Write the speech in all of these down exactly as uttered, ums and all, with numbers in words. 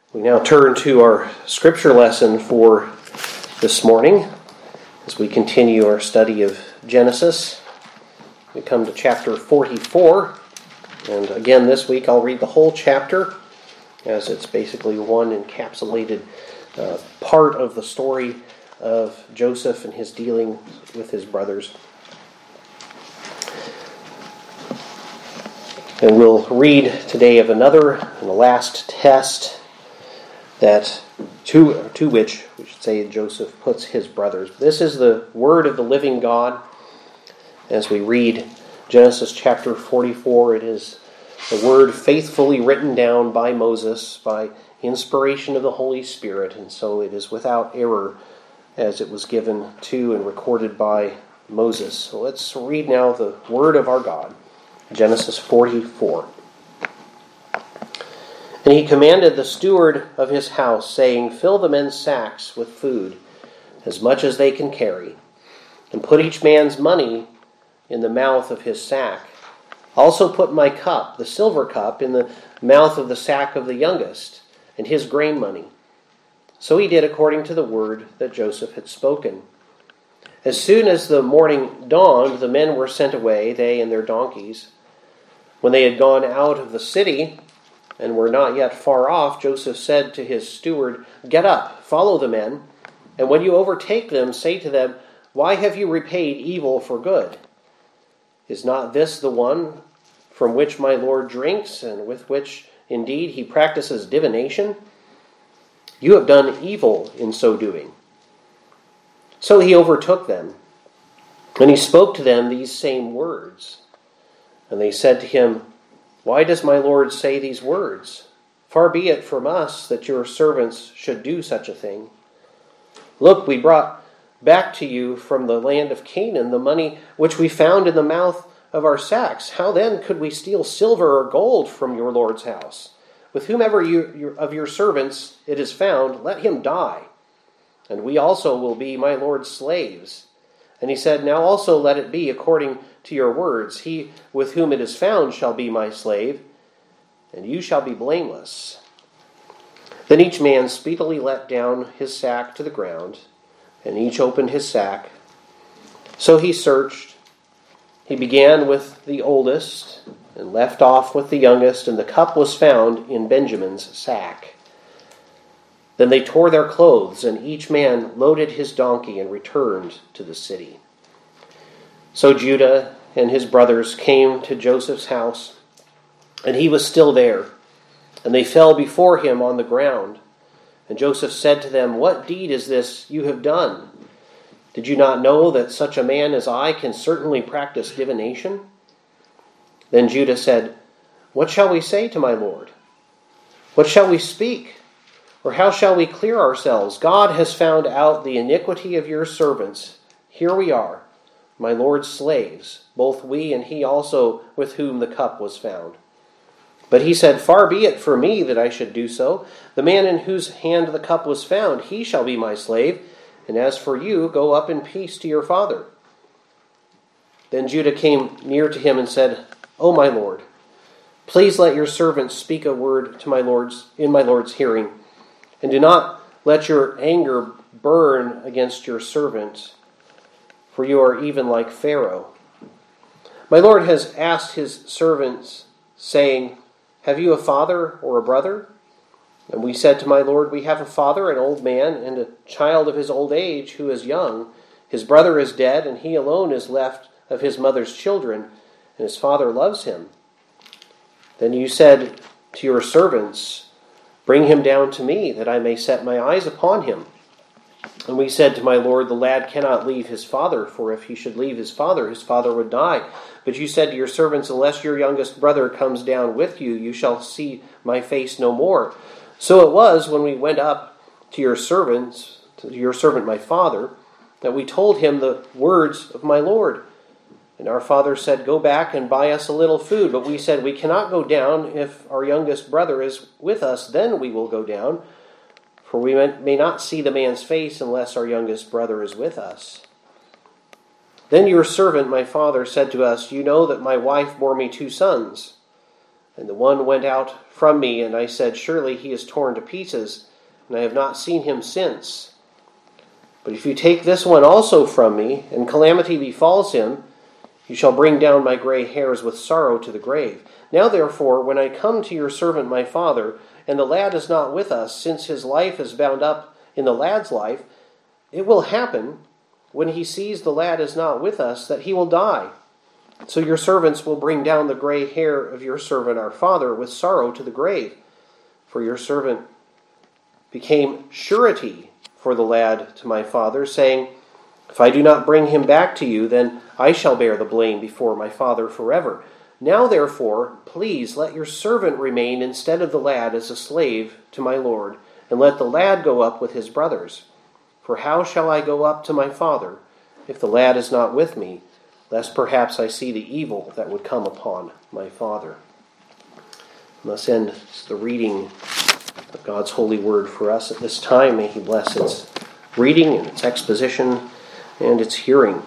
We now turn to our scripture lesson for this morning as we continue our study of Genesis. We come to chapter forty-four, and again this week I'll read the whole chapter as it's basically one encapsulated uh, part of the story of Joseph and his dealing with his brothers. And we'll read today of another and the last test that to, to which, we should say, Joseph puts his brothers. This is the word of the living God. As we read Genesis chapter forty-four, it is the word faithfully written down by Moses by inspiration of the Holy Spirit, and so it is without error as it was given to and recorded by Moses. So let's read now the word of our God. Genesis forty-four. And he commanded the steward of his house, saying, Fill the men's sacks with food, as much as they can carry, and put each man's money in the mouth of his sack. Also put my cup, the silver cup, in the mouth of the sack of the youngest, and his grain money. So he did according to the word that Joseph had spoken. As soon as the morning dawned, the men were sent away, they and their donkeys. When they had gone out of the city and were not yet far off, Joseph said to his steward, Get up, follow the men, and when you overtake them, say to them, Why have you repaid evil for good? Is not this the one from which my Lord drinks, and with which indeed he practices divination? You have done evil in so doing. So he overtook them, and he spoke to them these same words. And they said to him, Why does my Lord say these words? Far be it from us that your servants should do such a thing. Look, we brought back to you from the land of Canaan the money which we found in the mouth of our sacks. How then could we steal silver or gold from your Lord's house? With whomever you, your, of your servants it is found, let him die. And we also will be my Lord's slaves. And he said, Now also let it be according to your words. He with whom it is found shall be my slave, and you shall be blameless. Then each man speedily let down his sack to the ground, and each opened his sack. So he searched. He began with the oldest, and left off with the youngest, and the cup was found in Benjamin's sack. Then they tore their clothes, and each man loaded his donkey and returned to the city. So Judah and his brothers came to Joseph's house, and he was still there. And they fell before him on the ground. And Joseph said to them, What deed is this you have done? Did you not know that such a man as I can certainly practice divination? Then Judah said, What shall we say to my Lord? What shall we speak? Or how shall we clear ourselves? God has found out the iniquity of your servants. Here we are, my Lord's slaves, both we and he also with whom the cup was found. But he said, Far be it for me that I should do so. The man in whose hand the cup was found, he shall be my slave. And as for you, go up in peace to your father. Then Judah came near to him and said, O my Lord, please let your servant speak a word to my Lord's in my Lord's hearing. And do not let your anger burn against your servant, for you are even like Pharaoh. My Lord has asked his servants, saying, Have you a father or a brother? And we said to my Lord, We have a father, an old man, and a child of his old age who is young. His brother is dead, and he alone is left of his mother's children, and his father loves him. Then you said to your servants, Bring him down to me, that I may set my eyes upon him. And we said to my Lord, The lad cannot leave his father, for if he should leave his father, his father would die. But you said to your servants, Unless your youngest brother comes down with you, you shall see my face no more. So it was, when we went up to your servants, to your servant my father, that we told him the words of my Lord. And our father said, Go back and buy us a little food. But we said, We cannot go down. If our youngest brother is with us, then we will go down. For we may not see the man's face unless our youngest brother is with us. Then your servant, my father, said to us, You know that my wife bore me two sons. And the one went out from me, and I said, surely he is torn to pieces, and I have not seen him since. But if you take this one also from me, and calamity befalls him, you shall bring down my gray hairs with sorrow to the grave. Now therefore, when I come to your servant my father, and the lad is not with us, since his life is bound up in the lad's life, it will happen, when he sees the lad is not with us, that he will die. So your servants will bring down the gray hair of your servant our father with sorrow to the grave. For your servant became surety for the lad to my father, saying, if I do not bring him back to you, then I shall bear the blame before my father forever. Now therefore, please let your servant remain instead of the lad as a slave to my lord, and let the lad go up with his brothers. For how shall I go up to my father if the lad is not with me, lest perhaps I see the evil that would come upon my father? And thus ends the reading of God's holy word for us at this time. May he bless its reading and its exposition and its hearing.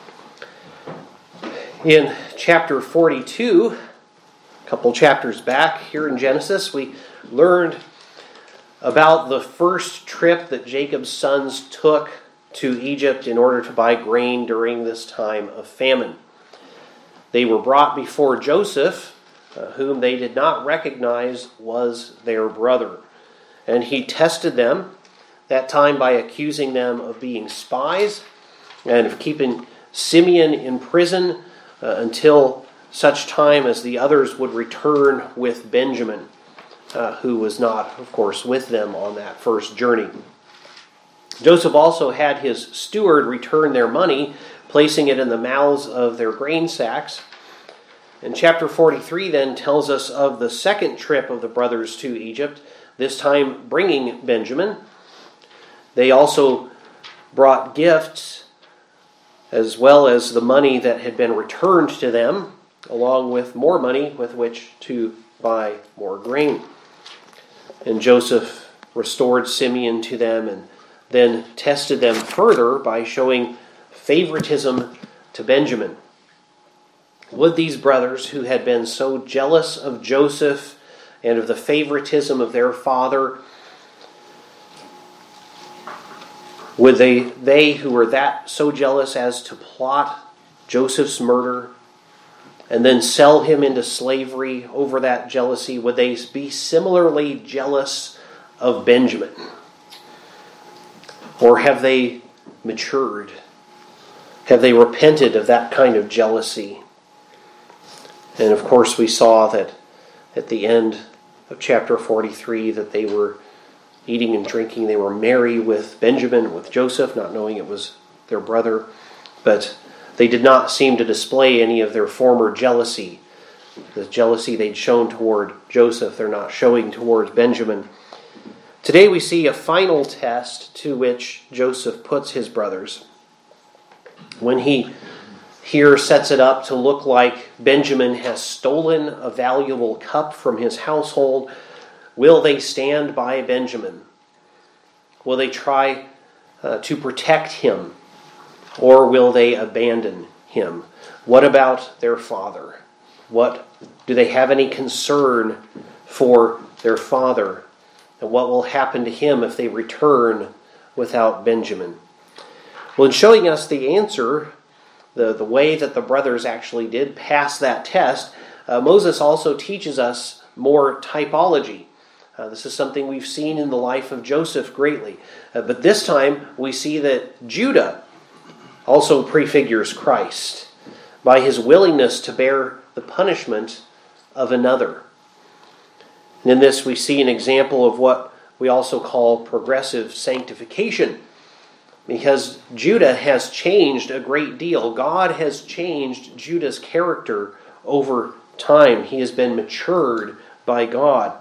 In chapter forty-two, a couple chapters back here in Genesis, we learned about the first trip that Jacob's sons took to Egypt in order to buy grain during this time of famine. They were brought before Joseph, uh, whom they did not recognize was their brother. And he tested them that time by accusing them of being spies and of keeping Simeon in prison uh, until such time as the others would return with Benjamin, uh, who was not, of course, with them on that first journey. Joseph also had his steward return their money, placing it in the mouths of their grain sacks. And chapter forty-three then tells us of the second trip of the brothers to Egypt, this time bringing Benjamin. They also brought gifts as well as the money that had been returned to them, along with more money with which to buy more grain. And Joseph restored Simeon to them and then tested them further by showing favoritism to Benjamin. Would these brothers, who had been so jealous of Joseph and of the favoritism of their father, would they, they who were that so jealous as to plot Joseph's murder and then sell him into slavery over that jealousy, would they be similarly jealous of Benjamin? Or have they matured? Have they repented of that kind of jealousy? And of course we saw that at the end of chapter forty-three that they were eating and drinking. They were merry with Benjamin, with Joseph, not knowing it was their brother. But they did not seem to display any of their former jealousy. The jealousy they'd shown toward Joseph, they're not showing towards Benjamin. Today we see a final test to which Joseph puts his brothers. When he here sets it up to look like Benjamin has stolen a valuable cup from his household, will they stand by Benjamin? Will they try uh, to protect him? Or will they abandon him? What about their father? What do they have any concern for their father? And what will happen to him if they return without Benjamin? Well, in showing us the answer, the, the way that the brothers actually did pass that test, uh, Moses also teaches us more typology. Uh, this is something we've seen in the life of Joseph greatly. Uh, but this time we see that Judah also prefigures Christ by his willingness to bear the punishment of another. And in this we see an example of what we also call progressive sanctification, because Judah has changed a great deal. God has changed Judah's character over time. He has been matured by God.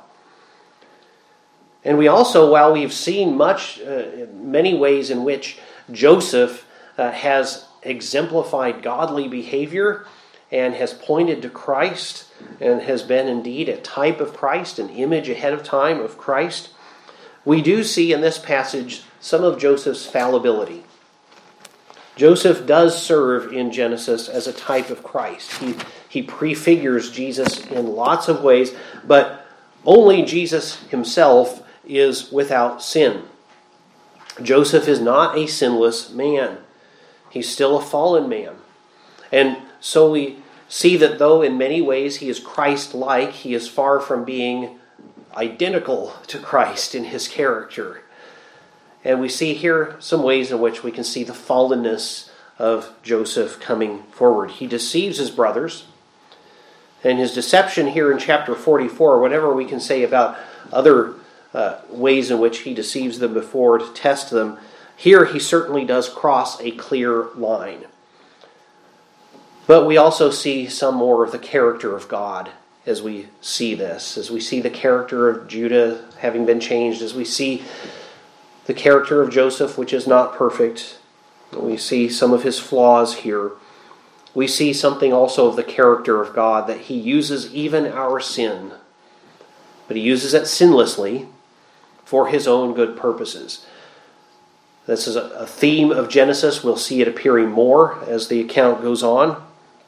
And we also, while we've seen much, uh, many ways in which Joseph uh, has exemplified godly behavior and has pointed to Christ and has been indeed a type of Christ, an image ahead of time of Christ, we do see in this passage some of Joseph's fallibility. Joseph does serve in Genesis as a type of Christ. He, he prefigures Jesus in lots of ways, but only Jesus himself is without sin. Joseph is not a sinless man. He's still a fallen man. And so we see that though in many ways he is Christ-like, he is far from being identical to Christ in his character. And we see here some ways in which we can see the fallenness of Joseph coming forward. He deceives his brothers. And his deception here in chapter forty-four, whatever we can say about other uh, ways in which he deceives them before to test them, here he certainly does cross a clear line. But we also see some more of the character of God as we see this, as we see the character of Judah having been changed, as we see the character of Joseph, which is not perfect. We see some of his flaws here. We see something also of the character of God, that he uses even our sin, but he uses it sinlessly for his own good purposes. This is a theme of Genesis. We'll see it appearing more as the account goes on.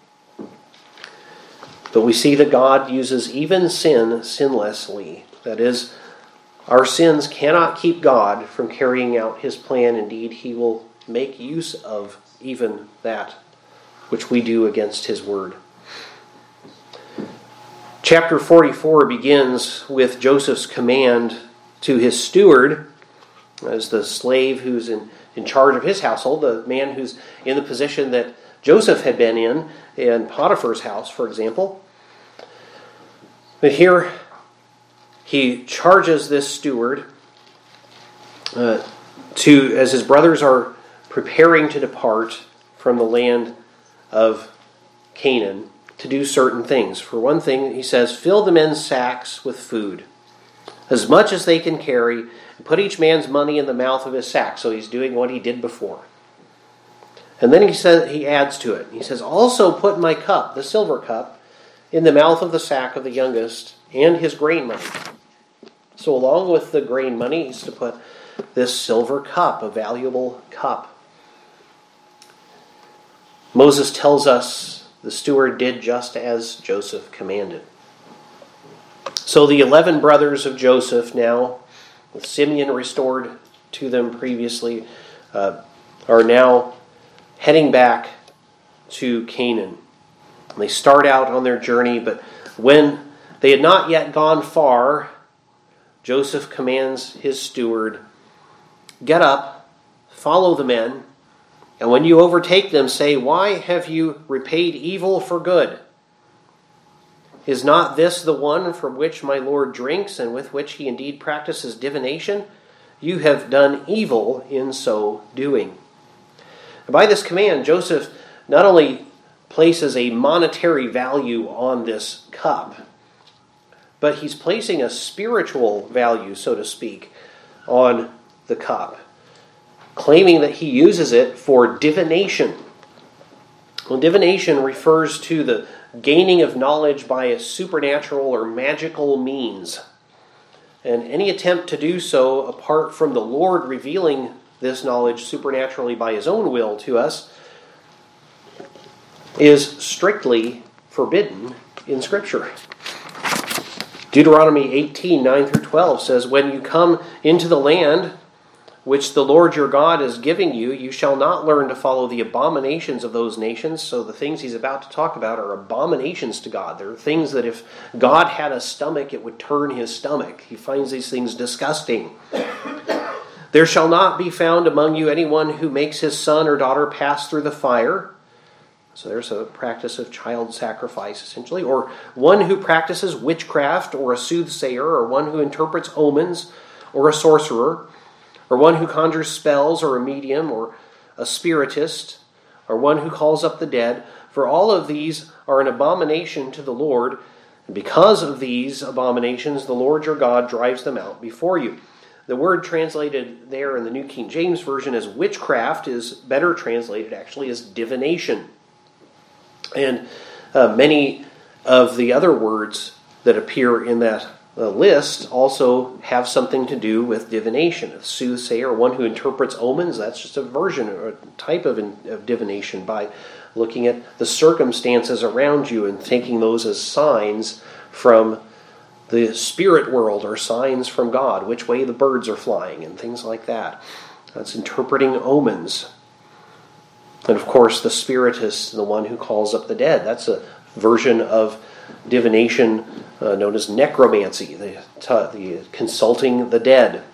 But we see that God uses even sin sinlessly. That is, our sins cannot keep God from carrying out his plan. Indeed, he will make use of even that which we do against his word. Chapter forty-four begins with Joseph's command to his steward, as the slave who's in, in charge of his household, the man who's in the position that Joseph had been in, in Potiphar's house, for example. But here he charges this steward uh, to, as his brothers are preparing to depart from the land of Canaan, to do certain things. For one thing, he says, fill the men's sacks with food, as much as they can carry, and put each man's money in the mouth of his sack. So he's doing what he did before. And then he says, he adds to it. He says, also put my cup, the silver cup, in the mouth of the sack of the youngest, and his grain money. So along with the grain money, he's to put this silver cup, a valuable cup. Moses tells us the steward did just as Joseph commanded. So the eleven brothers of Joseph now, with Simeon restored to them previously, uh, are now heading back to Canaan. They start out on their journey, but when they had not yet gone far, Joseph commands his steward, get up, follow the men, and when you overtake them, say, why have you repaid evil for good? Is not this the one from which my Lord drinks, and with which he indeed practices divination? You have done evil in so doing. And by this command, Joseph not only places a monetary value on this cup, but he's placing a spiritual value, so to speak, on the cup, claiming that he uses it for divination. Well, divination refers to the gaining of knowledge by a supernatural or magical means. And any attempt to do so apart from the Lord revealing this knowledge supernaturally by his own will to us is strictly forbidden in Scripture. Deuteronomy eighteen, nine through twelve says, when you come into the land which the Lord your God is giving you, you shall not learn to follow the abominations of those nations. So the things he's about to talk about are abominations to God. They're things that if God had a stomach, it would turn his stomach. He finds these things disgusting. There shall not be found among you anyone who makes his son or daughter pass through the fire. So there's a practice of child sacrifice, essentially. Or one who practices witchcraft, or a soothsayer, or one who interprets omens, or a sorcerer, or one who conjures spells, or a medium, or a spiritist, or one who calls up the dead. For all of these are an abomination to the Lord, and because of these abominations, the Lord your God drives them out before you. The word translated there in the New King James Version as witchcraft is better translated actually as divination. And uh, many of the other words that appear in that uh, list also have something to do with divination. A soothsayer, one who interprets omens, that's just a version or a type of, in, of divination by looking at the circumstances around you and taking those as signs from the spirit world or signs from God, which way the birds are flying and things like that. That's interpreting omens. And of course, the spirit is the one who calls up the dead. That's a version of divination uh, known as necromancy, the, the consulting the dead.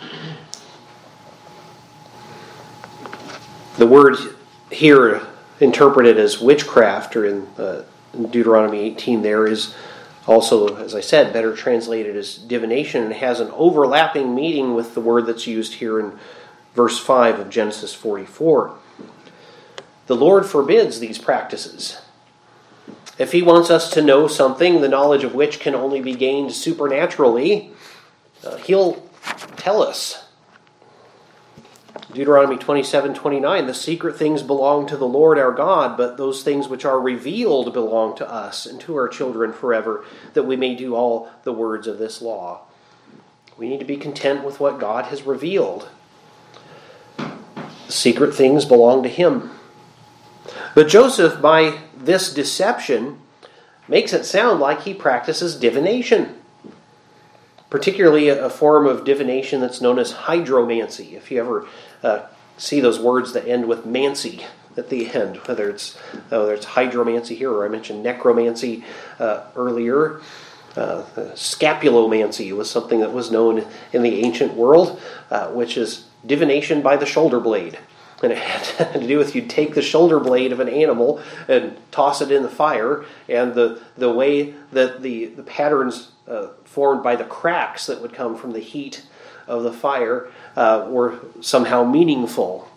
The word here interpreted as witchcraft, or in, uh, in Deuteronomy eighteen there, is also, as I said, better translated as divination, and has an overlapping meaning with the word that's used here in verse five of Genesis forty-four. The Lord forbids these practices. If he wants us to know something, the knowledge of which can only be gained supernaturally, uh, he'll tell us. Deuteronomy twenty-seven twenty-nine, the secret things belong to the Lord our God, but those things which are revealed belong to us and to our children forever, that we may do all the words of this law. We need to be content with what God has revealed. The secret things belong to him. But Joseph, by this deception, makes it sound like he practices divination. Particularly a form of divination that's known as hydromancy. If you ever uh, see those words that end with mancy at the end, whether it's whether it's hydromancy here, or I mentioned necromancy uh, earlier. Uh, scapulomancy was something that was known in the ancient world, uh, which is divination by the shoulder blade. And it had to do with, you'd take the shoulder blade of an animal and toss it in the fire, and the, the way that the, the patterns uh, formed by the cracks that would come from the heat of the fire uh, were somehow meaningful.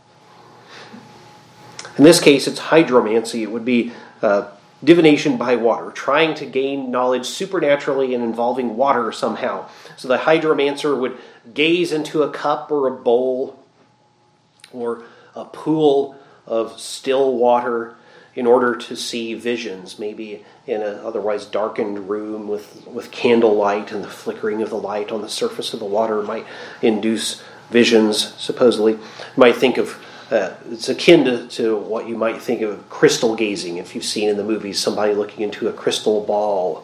In this case, it's hydromancy. It would be uh, divination by water, trying to gain knowledge supernaturally and involving water somehow. So the hydromancer would gaze into a cup or a bowl or a pool of still water in order to see visions, maybe in an otherwise darkened room with, with candlelight, and the flickering of the light on the surface of the water might induce visions, supposedly. You might think of, uh, it's akin to, to what you might think of crystal gazing, if you've seen in the movies somebody looking into a crystal ball.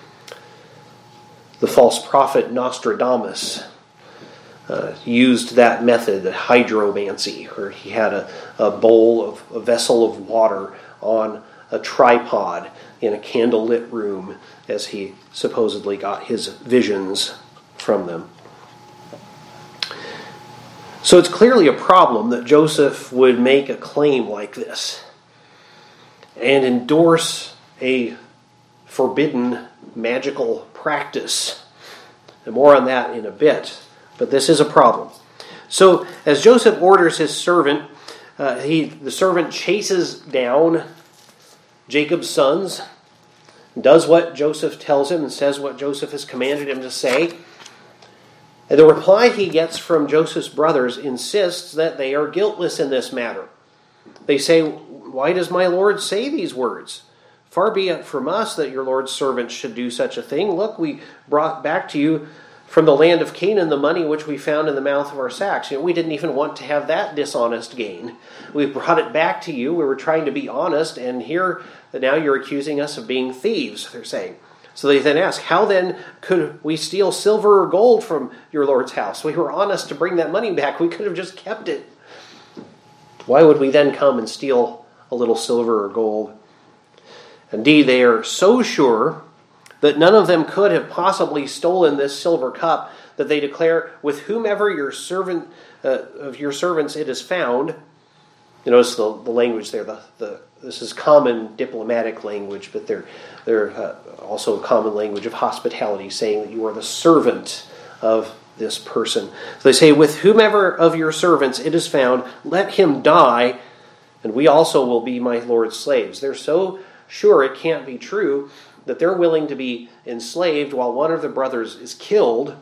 The false prophet Nostradamus Uh, used that method, the hydromancy, where he had a, a bowl of a vessel of water on a tripod in a candlelit room as he supposedly got his visions from them. So it's clearly a problem that Joseph would make a claim like this and endorse a forbidden magical practice. And more on that in a bit. But this is a problem. So, as Joseph orders his servant, uh, he the servant chases down Jacob's sons, does what Joseph tells him, and says what Joseph has commanded him to say. And the reply he gets from Joseph's brothers insists that they are guiltless in this matter. They say, "Why does my Lord say these words? Far be it from us that your Lord's servant should do such a thing. Look, we brought back to you from the land of Canaan the money which we found in the mouth of our sacks. You know, we didn't even want to have that dishonest gain. We brought it back to you. We were trying to be honest, and here now you're accusing us of being thieves," they're saying. So they then ask, "How then could we steal silver or gold from your Lord's house? We were honest to bring that money back. We could have just kept it. Why would we then come and steal a little silver or gold?" Indeed, they are so sure that none of them could have possibly stolen this silver cup, that they declare, "With whomever your servant uh, of your servants it is found." You notice the, the language there. The, the this is common diplomatic language, but they're they're uh, also a common language of hospitality, saying that you are the servant of this person. So they say, "With whomever of your servants it is found, let him die, and we also will be my Lord's slaves." They're so sure it can't be true that they're willing to be enslaved while one of the brothers is killed,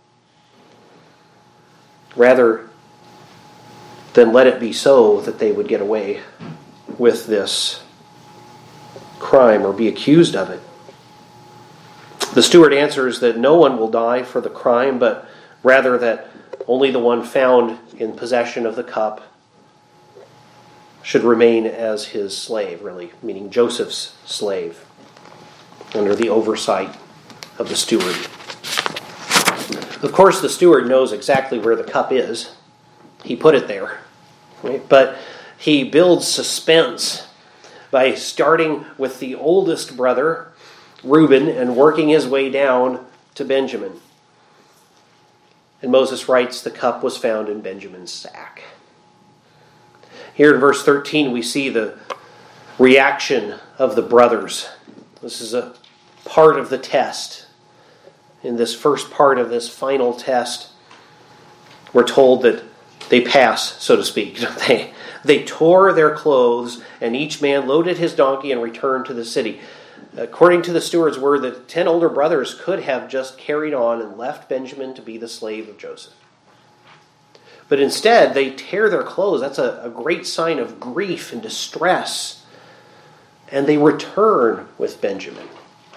rather than let it be so that they would get away with this crime or be accused of it. The steward answers that no one will die for the crime, but rather that only the one found in possession of the cup should remain as his slave, really, meaning Joseph's slave, under the oversight of the steward. Of course, the steward knows exactly where the cup is. He put it there. Right? But he builds suspense by starting with the oldest brother, Reuben, and working his way down to Benjamin. And Moses writes, the cup was found in Benjamin's sack. Here in verse thirteen, we see the reaction of the brothers. This is a part of the test. In this first part of this final test, we're told that they pass, so to speak. They, they tore their clothes, and each man loaded his donkey and returned to the city. According to the steward's word, the ten older brothers could have just carried on and left Benjamin to be the slave of Joseph. But instead, they tear their clothes. That's a, a great sign of grief and distress. And they return with Benjamin.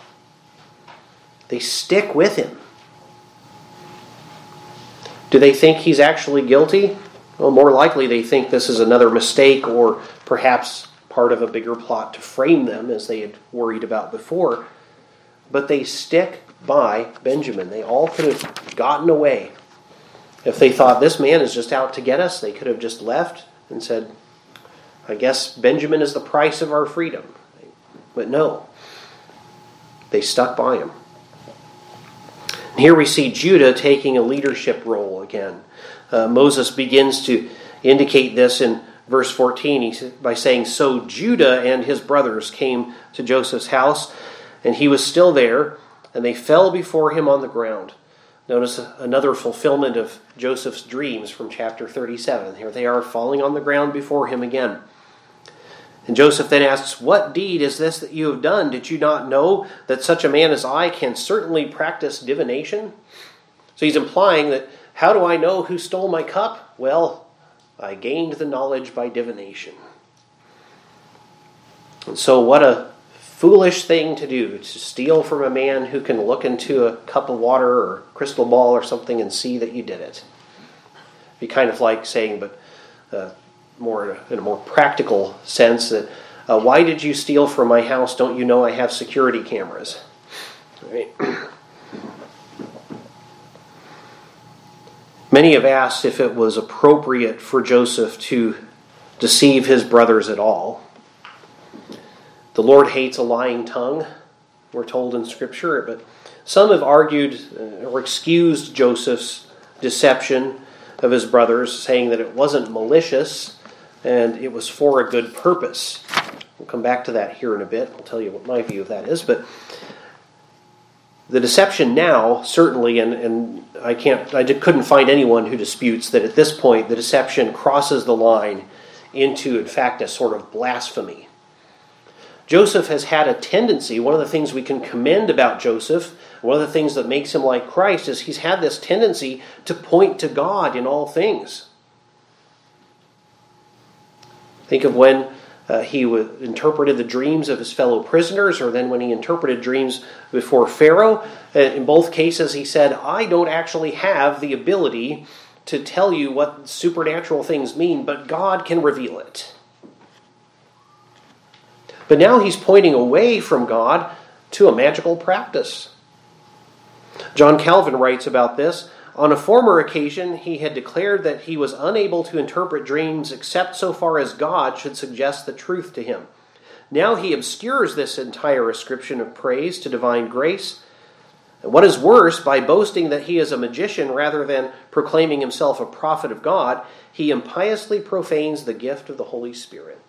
They stick with him. Do they think he's actually guilty? Well, more likely they think this is another mistake or perhaps part of a bigger plot to frame them, as they had worried about before. But they stick by Benjamin. They all could have gotten away. If they thought this man is just out to get us, they could have just left and said, I guess Benjamin is the price of our freedom. But no, they stuck by him. And here we see Judah taking a leadership role again. Uh, Moses begins to indicate this in verse fourteen he, by saying, So Judah and his brothers came to Joseph's house, and he was still there, and they fell before him on the ground. Notice another fulfillment of Joseph's dreams from chapter thirty-seven. Here they are falling on the ground before him again. And Joseph then asks, What deed is this that you have done? Did you not know that such a man as I can certainly practice divination? So he's implying that, how do I know who stole my cup? Well, I gained the knowledge by divination. And so what a foolish thing to do, to steal from a man who can look into a cup of water or crystal ball or something and see that you did it. It'd be kind of like saying, but uh, more in a, in a more practical sense, that uh, why did you steal from my house? Don't you know I have security cameras? All right. Many have asked if it was appropriate for Joseph to deceive his brothers at all. The Lord hates a lying tongue, we're told in Scripture, but some have argued or excused Joseph's deception of his brothers, saying that it wasn't malicious and it was for a good purpose. We'll come back to that here in a bit. I'll tell you what my view of that is, but the deception now, certainly, and, and I can't, I couldn't find anyone who disputes that at this point the deception crosses the line into, in fact, a sort of blasphemy. Joseph has had a tendency, one of the things we can commend about Joseph, one of the things that makes him like Christ, is he's had this tendency to point to God in all things. Think of when uh, he w- interpreted the dreams of his fellow prisoners, or then when he interpreted dreams before Pharaoh. In both cases, he said, I don't actually have the ability to tell you what supernatural things mean, but God can reveal it. But now he's pointing away from God to a magical practice. John Calvin writes about this. On a former occasion, he had declared that he was unable to interpret dreams except so far as God should suggest the truth to him. Now he obscures this entire ascription of praise to divine grace. And what is worse, by boasting that he is a magician rather than proclaiming himself a prophet of God, he impiously profanes the gift of the Holy Spirit.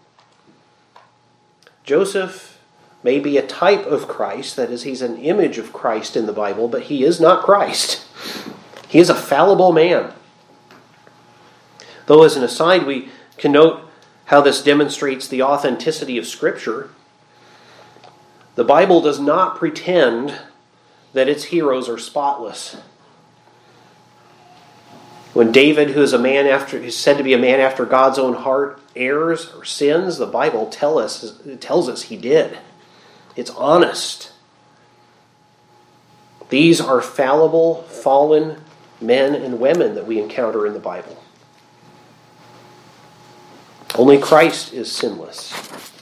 Joseph may be a type of Christ, that is, he's an image of Christ in the Bible, but he is not Christ. He is a fallible man. Though, as an aside, we can note how this demonstrates the authenticity of Scripture. The Bible does not pretend that its heroes are spotless. When David, who is a man after, is said to be a man after God's own heart, errs or sins, the Bible tell us, tells us he did. It's honest. These are fallible, fallen men and women that we encounter in the Bible. Only Christ is sinless.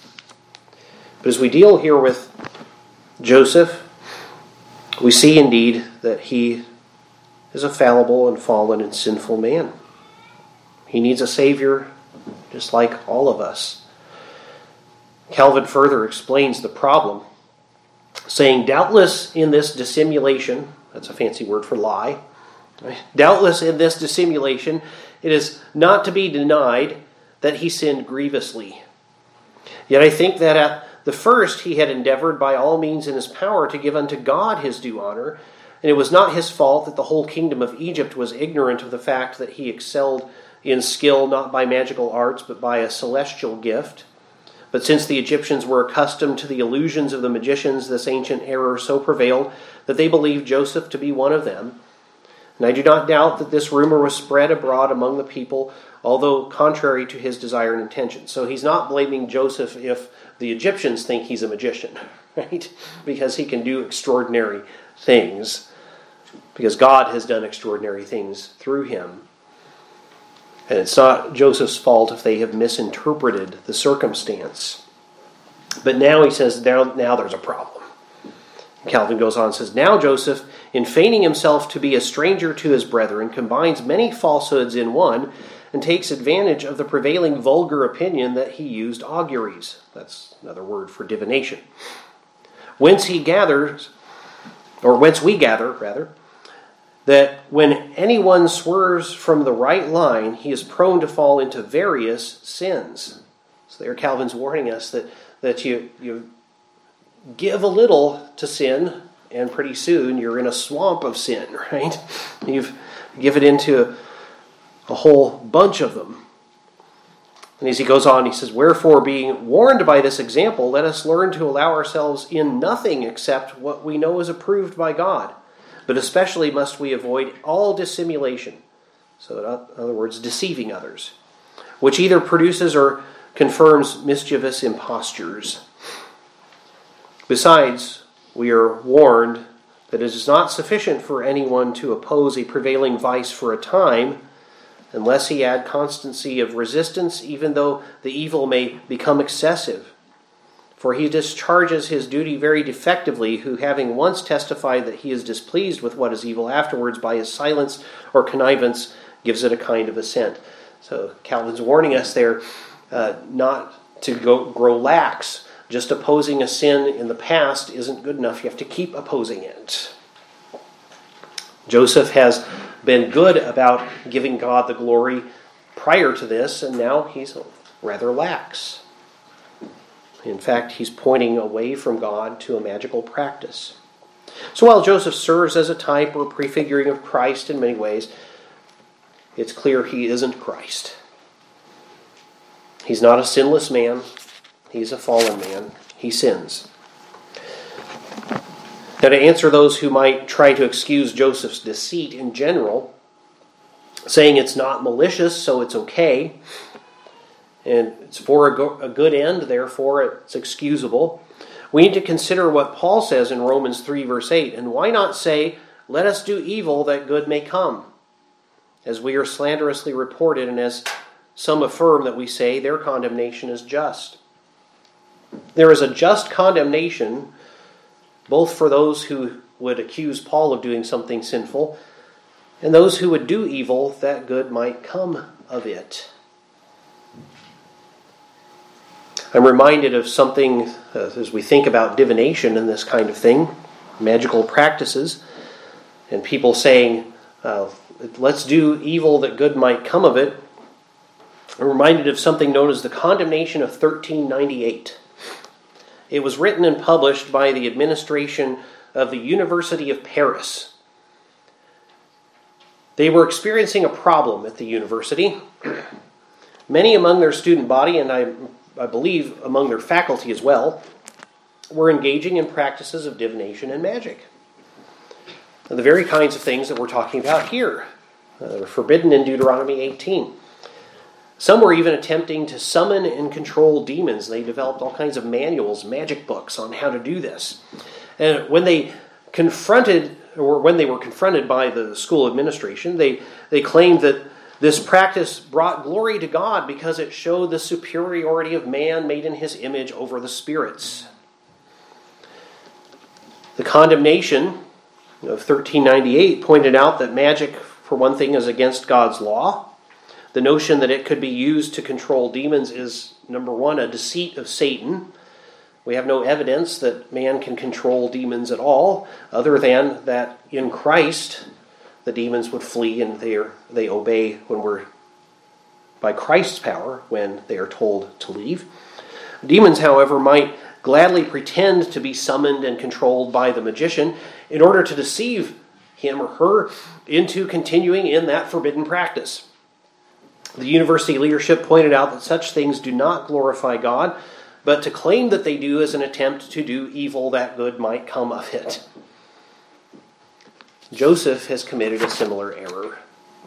But as we deal here with Joseph, we see indeed that he is a fallible and fallen and sinful man. He needs a Savior just like all of us. Calvin further explains the problem, saying, doubtless in this dissimulation, that's a fancy word for lie, right? Doubtless in this dissimulation, it is not to be denied that he sinned grievously. Yet I think that at the first he had endeavored by all means in his power to give unto God his due honor, and it was not his fault that the whole kingdom of Egypt was ignorant of the fact that he excelled in skill not by magical arts but by a celestial gift. But since the Egyptians were accustomed to the illusions of the magicians, this ancient error so prevailed that they believed Joseph to be one of them. And I do not doubt that this rumor was spread abroad among the people, although contrary to his desire and intention. So he's not blaming Joseph if the Egyptians think he's a magician, right? Because he can do extraordinary things, because God has done extraordinary things through him. And it's not Joseph's fault if they have misinterpreted the circumstance. But now he says, now, now there's a problem. Calvin goes on and says, now Joseph, in feigning himself to be a stranger to his brethren, combines many falsehoods in one, and takes advantage of the prevailing vulgar opinion that he used auguries. That's another word for divination. Whence he gathers, or whence we gather, rather, that when anyone swerves from the right line, he is prone to fall into various sins. So there Calvin's warning us that, that you, you give a little to sin, and pretty soon you're in a swamp of sin, right? You've given into a, a whole bunch of them. And as he goes on, he says, wherefore, being warned by this example, let us learn to allow ourselves in nothing except what we know is approved by God. But especially must we avoid all dissimulation, so in other words, deceiving others, which either produces or confirms mischievous impostures. Besides, we are warned that it is not sufficient for anyone to oppose a prevailing vice for a time, unless he add constancy of resistance, even though the evil may become excessive. For he discharges his duty very defectively, who having once testified that he is displeased with what is evil, afterwards by his silence or connivance gives it a kind of assent. So Calvin's warning us there uh, not to go, grow lax. Just opposing a sin in the past isn't good enough. You have to keep opposing it. Joseph has been good about giving God the glory prior to this, and now he's rather lax. In fact, he's pointing away from God to a magical practice. So while Joseph serves as a type or prefiguring of Christ in many ways, it's clear he isn't Christ. He's not a sinless man. He's a fallen man. He sins. Now, to answer those who might try to excuse Joseph's deceit in general, saying it's not malicious, so it's okay, and it's for a, go- a good end, therefore it's excusable, we need to consider what Paul says in Romans three, verse eight. And why not say, let us do evil that good may come? As we are slanderously reported, and as some affirm that we say, their condemnation is just. There is a just condemnation, both for those who would accuse Paul of doing something sinful, and those who would do evil that good might come of it. I'm reminded of something uh, as we think about divination and this kind of thing, magical practices, and people saying, uh, let's do evil that good might come of it. I'm reminded of something known as the Condemnation of thirteen ninety-eight. It was written and published by the administration of the University of Paris. They were experiencing a problem at the university. Many among their student body, and I, I believe among their faculty as well, were engaging in practices of divination and magic. And the very kinds of things that we're talking about here. Uh, they're forbidden in Deuteronomy eighteen. Some were even attempting to summon and control demons. They developed all kinds of manuals, magic books on how to do this. And when they confronted, or when they were confronted by the school administration, they, they claimed that This practice brought glory to God because it showed the superiority of man made in his image over the spirits. The condemnation of thirteen ninety-eight pointed out that magic, for one thing, is against God's law. The notion that it could be used to control demons is, number one, a deceit of Satan. We have no evidence that man can control demons at all, other than that in Christ the demons would flee and they are, they obey when we're by Christ's power when they are told to leave. Demons, however, might gladly pretend to be summoned and controlled by the magician in order to deceive him or her into continuing in that forbidden practice. The university leadership pointed out that such things do not glorify God, but to claim that they do is an attempt to do evil that good might come of it. Joseph has committed a similar error,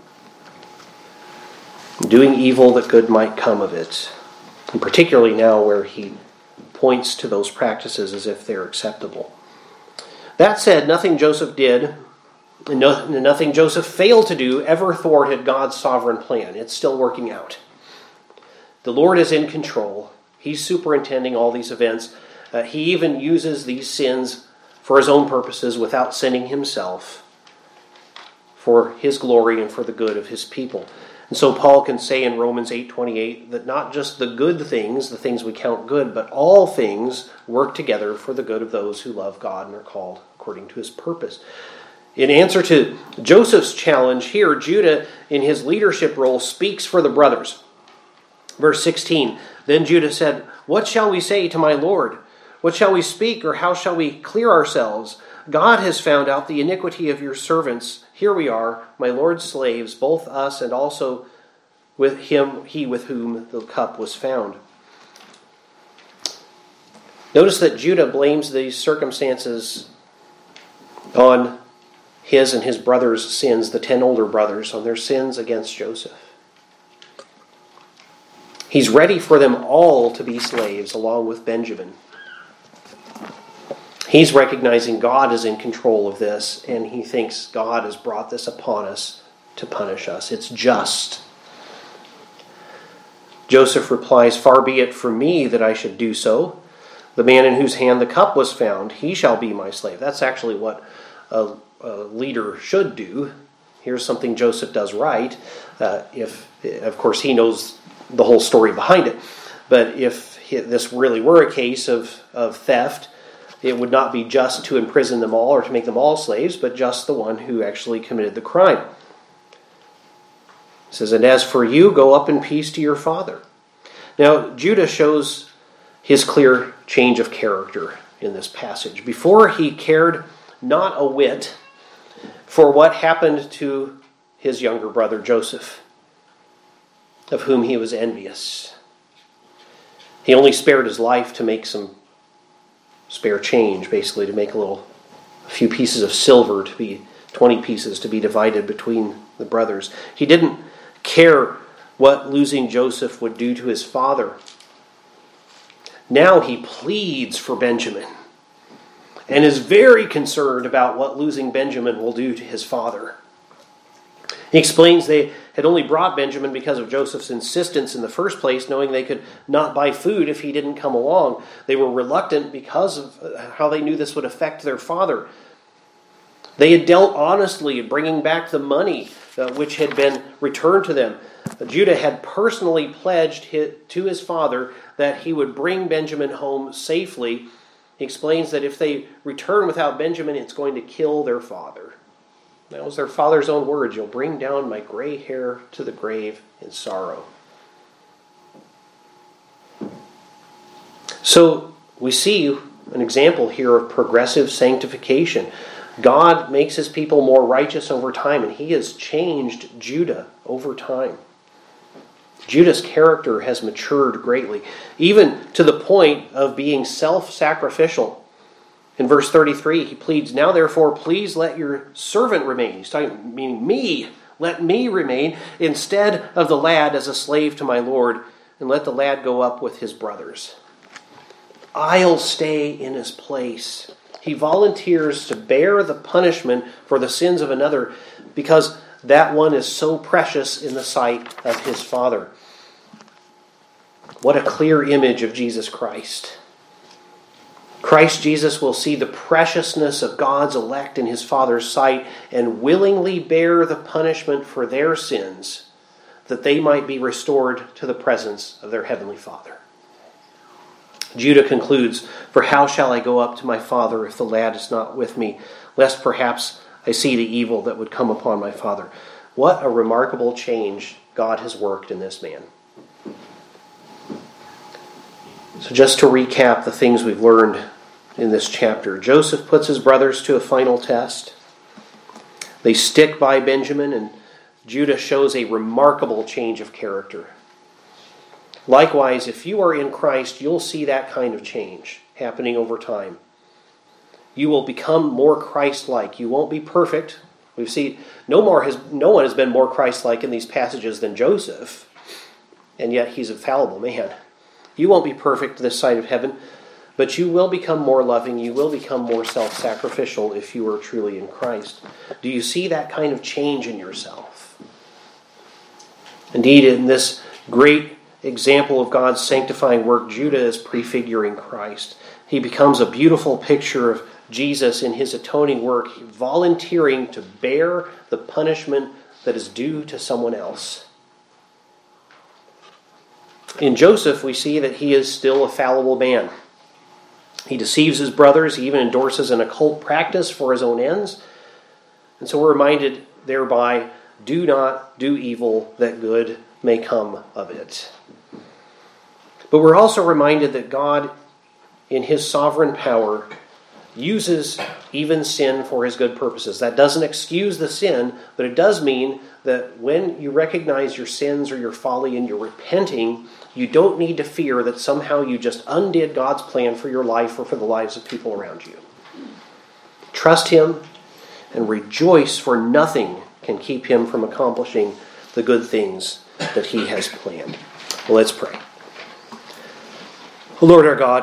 doing evil that good might come of it, and particularly now where he points to those practices as if they're acceptable. That said, nothing Joseph did, and no, nothing Joseph failed to do ever thwarted God's sovereign plan. It's still working out. The Lord is in control. He's superintending all these events. Uh, he even uses these sins for his own purposes without sinning himself, for his glory and for the good of his people. And so Paul can say in Romans eight twenty-eight that not just the good things, the things we count good, but all things work together for the good of those who love God and are called according to his purpose. In answer to Joseph's challenge here, Judah, in his leadership role, speaks for the brothers. Verse sixteen, then Judah said, what shall we say to my Lord? What shall we speak, or how shall we clear ourselves? God has found out the iniquity of your servants. Here we are, my Lord's slaves, both us and also with him, he with whom the cup was found. Notice that Judah blames these circumstances on his and his brothers' sins, the ten older brothers, on their sins against Joseph. He's ready for them all to be slaves along with Benjamin. He's recognizing God is in control of this, and he thinks God has brought this upon us to punish us. It's just. Joseph replies, far be it from me that I should do so. The man in whose hand the cup was found, he shall be my slave. That's actually what a, a leader should do. Here's something Joseph does right. Uh, if, of course, he knows the whole story behind it. But if this really were a case of, of theft, it would not be just to imprison them all or to make them all slaves, but just the one who actually committed the crime. It says, and as for you, go up in peace to your father. Now, Judah shows his clear change of character in this passage. Before, he cared not a whit for what happened to his younger brother Joseph, of whom he was envious. He only spared his life to make some spare change, basically, to make a little, a few pieces of silver to be, twenty pieces to be divided between the brothers. He didn't care what losing Joseph would do to his father. Now he pleads for Benjamin and is very concerned about what losing Benjamin will do to his father. He explains they had only brought Benjamin because of Joseph's insistence in the first place, knowing they could not buy food if he didn't come along. They were reluctant because of how they knew this would affect their father. They had dealt honestly, bringing back the money uh, which had been returned to them. Judah had personally pledged his, to his father that he would bring Benjamin home safely. He explains that if they return without Benjamin, it's going to kill their father. That was their father's own words. You'll bring down my gray hair to the grave in sorrow. So we see an example here of progressive sanctification. God makes his people more righteous over time, and he has changed Judah over time. Judah's character has matured greatly, even to the point of being self-sacrificial. In verse thirty-three, he pleads, now therefore, please let your servant remain. He's talking, meaning me. Let me remain instead of the lad as a slave to my Lord, and let the lad go up with his brothers. I'll stay in his place. He volunteers to bear the punishment for the sins of another because that one is so precious in the sight of his Father. What a clear image of Jesus Christ. Christ Jesus will see the preciousness of God's elect in his Father's sight and willingly bear the punishment for their sins, that they might be restored to the presence of their heavenly Father. Judah concludes, "For how shall I go up to my father if the lad is not with me, lest perhaps I see the evil that would come upon my father." What a remarkable change God has worked in this man. So just to recap the things we've learned in this chapter. Joseph puts his brothers to a final test. They stick by Benjamin, and Judah shows a remarkable change of character. Likewise, if you are in Christ, you'll see that kind of change happening over time. You will become more Christ-like. You won't be perfect. We've seen no more has no one has been more Christ-like in these passages than Joseph, and yet he's a fallible man. You won't be perfect this side of heaven, but you will become more loving. You will become more self-sacrificial if you are truly in Christ. Do you see that kind of change in yourself? Indeed, in this great example of God's sanctifying work, Judah is prefiguring Christ. He becomes a beautiful picture of Jesus in his atoning work, volunteering to bear the punishment that is due to someone else. In Joseph, we see that he is still a fallible man. He deceives his brothers. He even endorses an occult practice for his own ends. And so we're reminded thereby, do not do evil that good may come of it. But we're also reminded that God, in his sovereign power, uses even sin for his good purposes. That doesn't excuse the sin, but it does mean that when you recognize your sins or your folly and you're repenting, you don't need to fear that somehow you just undid God's plan for your life or for the lives of people around you. Trust him and rejoice, for nothing can keep him from accomplishing the good things that he has planned. Well, let's pray. Lord our God,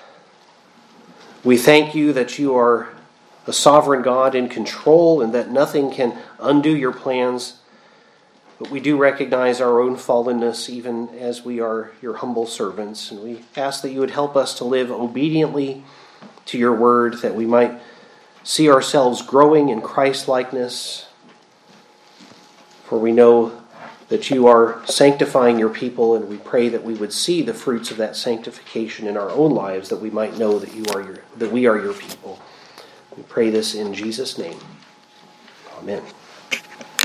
we thank you that you are a sovereign God in control and that nothing can undo your plans. But we do recognize our own fallenness even as we are your humble servants. And we ask that you would help us to live obediently to your word, that we might see ourselves growing in Christ-likeness. For we know that you are sanctifying your people, and we pray that we would see the fruits of that sanctification in our own lives, that we might know that you are your, that we are your people. We pray this in Jesus' name. Amen.